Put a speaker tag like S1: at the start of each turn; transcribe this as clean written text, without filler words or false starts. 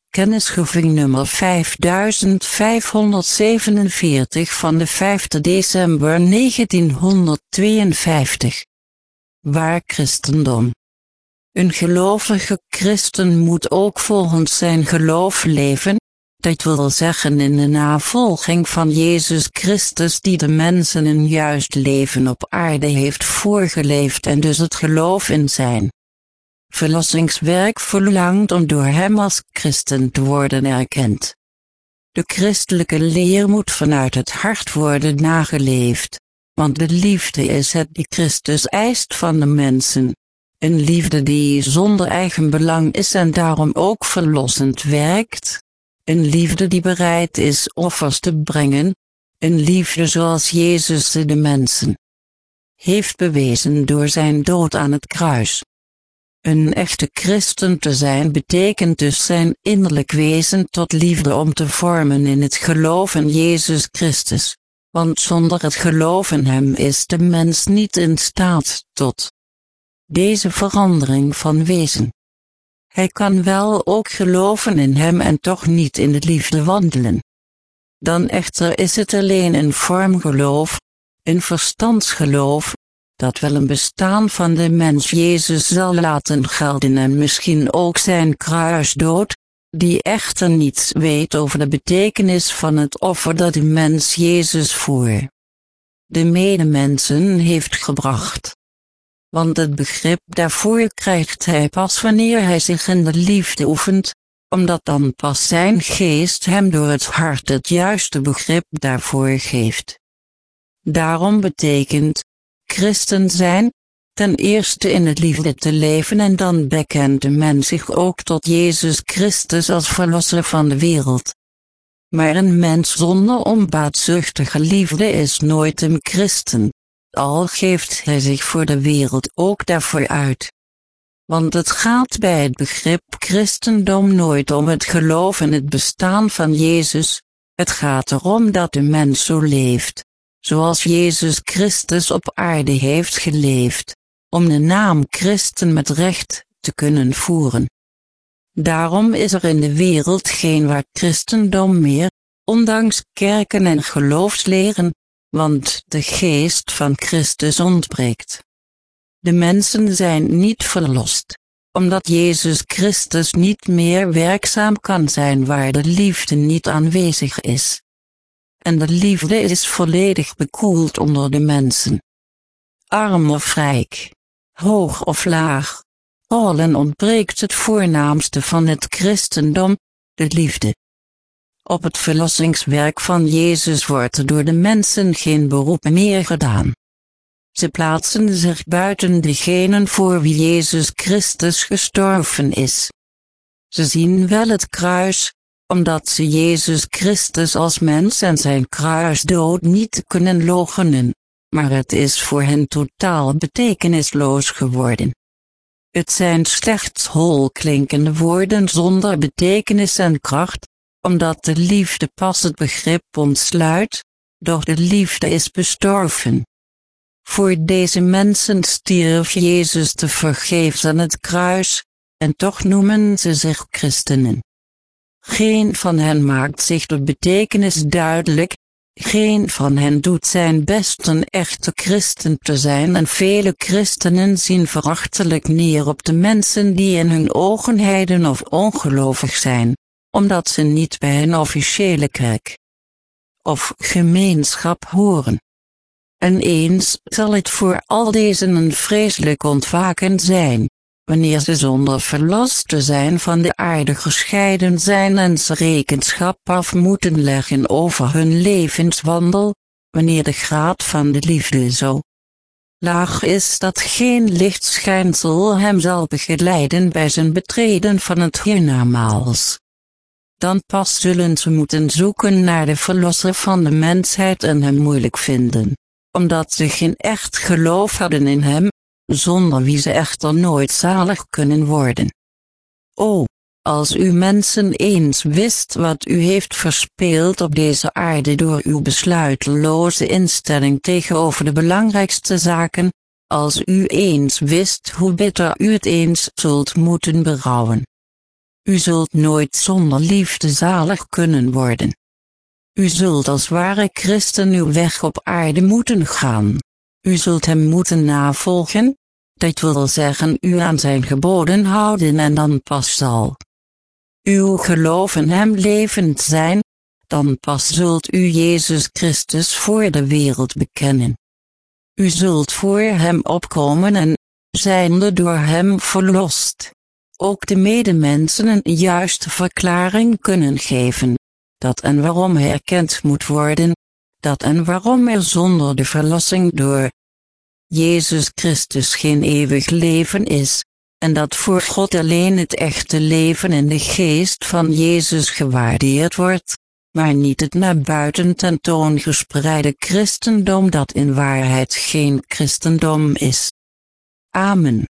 S1: Kennisgeving nummer 5547 van de 5 december 1952. Waar christendom. Een gelovige christen moet ook volgens zijn geloof leven, dat wil zeggen in de navolging van Jezus Christus die de mensen een juist leven op aarde heeft voorgeleefd en dus het geloof in zijn verlossingswerk verlangt om door hem als christen te worden erkend. De christelijke leer moet vanuit het hart worden nageleefd, want de liefde is het die Christus eist van de mensen. Een liefde die zonder eigen belang is en daarom ook verlossend werkt. Een liefde die bereid is offers te brengen. Een liefde zoals Jezus de mensen heeft bewezen door zijn dood aan het kruis. Een echte christen te zijn betekent dus zijn innerlijk wezen tot liefde om te vormen in het geloof in Jezus Christus. Want zonder het geloof in hem is de mens niet in staat tot deze verandering van wezen. Hij kan wel ook geloven in hem en toch niet in de liefde wandelen. Dan echter is het alleen een vormgeloof, een verstandsgeloof, dat wel een bestaan van de mens Jezus zal laten gelden en misschien ook zijn kruisdood, die echter niets weet over de betekenis van het offer dat de mens Jezus voor de medemensen heeft gebracht. Want het begrip daarvoor krijgt hij pas wanneer hij zich in de liefde oefent, omdat dan pas zijn geest hem door het hart het juiste begrip daarvoor geeft. Daarom betekent christen zijn, ten eerste in het liefde te leven en dan bekent de mens zich ook tot Jezus Christus als verlosser van de wereld. Maar een mens zonder onbaatzuchtige liefde is nooit een christen, al geeft hij zich voor de wereld ook daarvoor uit. Want het gaat bij het begrip christendom nooit om het geloof in het bestaan van Jezus, het gaat erom dat de mens zo leeft, zoals Jezus Christus op aarde heeft geleefd, om de naam christen met recht te kunnen voeren. Daarom is er in de wereld geen waar christendom meer, ondanks kerken en geloofsleren, want de geest van Christus ontbreekt. De mensen zijn niet verlost, omdat Jezus Christus niet meer werkzaam kan zijn waar de liefde niet aanwezig is. En de liefde is volledig bekoeld onder de mensen. Arm of rijk, hoog of laag, allen ontbreekt het voornaamste van het christendom, de liefde. Op het verlossingswerk van Jezus wordt er door de mensen geen beroep meer gedaan. Ze plaatsen zich buiten degenen voor wie Jezus Christus gestorven is. Ze zien wel het kruis, omdat ze Jezus Christus als mens en zijn kruisdood niet kunnen loochenen, maar het is voor hen totaal betekenisloos geworden. Het zijn slechts holklinkende woorden zonder betekenis en kracht, omdat de liefde pas het begrip ontsluit, doch de liefde is bestorven. Voor deze mensen stierf Jezus tevergeefs aan het kruis, en toch noemen ze zich christenen. Geen van hen maakt zich de betekenis duidelijk, geen van hen doet zijn best een echte christen te zijn en vele christenen zien verachtelijk neer op de mensen die in hun ogen heiden of ongelovig zijn, omdat ze niet bij een officiële kerk of gemeenschap horen. En eens zal het voor al deze een vreselijk ontwaken zijn, wanneer ze zonder verlost te zijn van de aarde gescheiden zijn en ze rekenschap af moeten leggen over hun levenswandel, wanneer de graad van de liefde zo laag is dat geen lichtschijnsel hem zal begeleiden bij zijn betreden van het hiernamaals. Dan pas zullen ze moeten zoeken naar de verlosser van de mensheid en hem moeilijk vinden, omdat ze geen echt geloof hadden in hem, zonder wie ze echter nooit zalig kunnen worden. O, als u mensen eens wist wat u heeft verspeeld op deze aarde door uw besluiteloze instelling tegenover de belangrijkste zaken, als u eens wist hoe bitter u het eens zult moeten berouwen. U zult nooit zonder liefde zalig kunnen worden. U zult als ware christen uw weg op aarde moeten gaan. U zult hem moeten navolgen, dat wil zeggen u aan zijn geboden houden en dan pas zal uw geloof in hem levend zijn, dan pas zult u Jezus Christus voor de wereld bekennen. U zult voor hem opkomen en, zijnde door hem verlost, ook de medemensen een juiste verklaring kunnen geven, dat en waarom hij erkend moet worden, dat en waarom er zonder de verlossing door Jezus Christus geen eeuwig leven is, en dat voor God alleen het echte leven in de geest van Jezus gewaardeerd wordt, maar niet het naar buiten tentoongespreide christendom dat in waarheid geen christendom is. Amen.